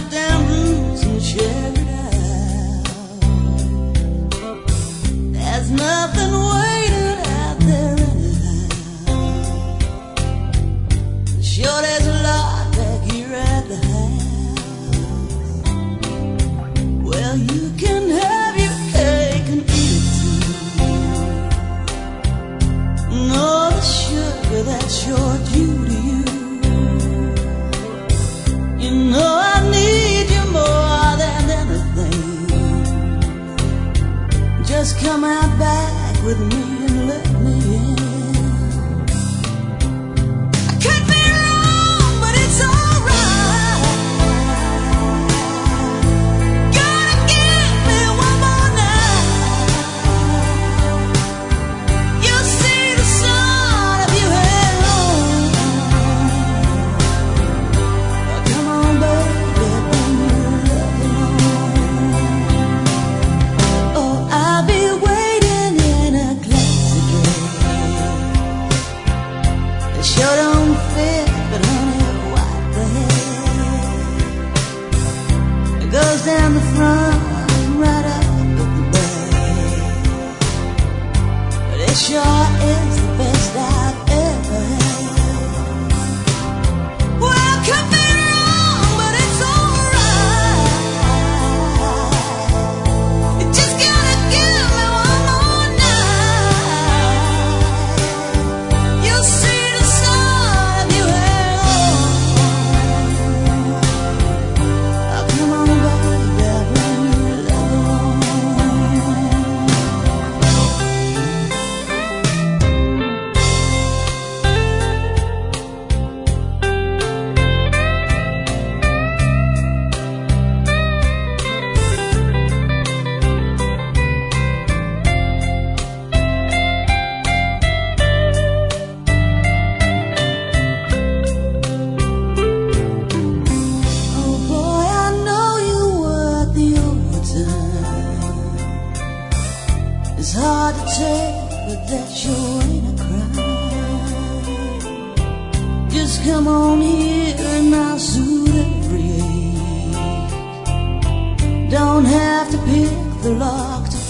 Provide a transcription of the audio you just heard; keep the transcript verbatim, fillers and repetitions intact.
the damn blues and share it out. There's nothing waiting out there anyhow. Sure, there's a lot back here at the house. Well, you can have your cake and eat it too. No, the sugar, that's your due to you. You know I need you more than anything. Just come out back with me and let me in. I could be wrong, but it's alright. Gotta give me one more night. You'll see the sun if you head home. Come on, baby, bring your loving home. Oh, I'll be waiting in a classy dress. It sure don't fit, but honey, wipe the hair. It goes down the front and right up at the back. But it sure is the best I've ever had. Well, could be wrong, but it's alright. You just gotta give me one more night. You'll see the sun if you hang on. Oh, come on, baby, bring your love along. Oh boy, I know you work the overtime. It's hard to take, but that sure ain't a crime. Just come on here and I'll suit every ache. Don't have to pick the lock to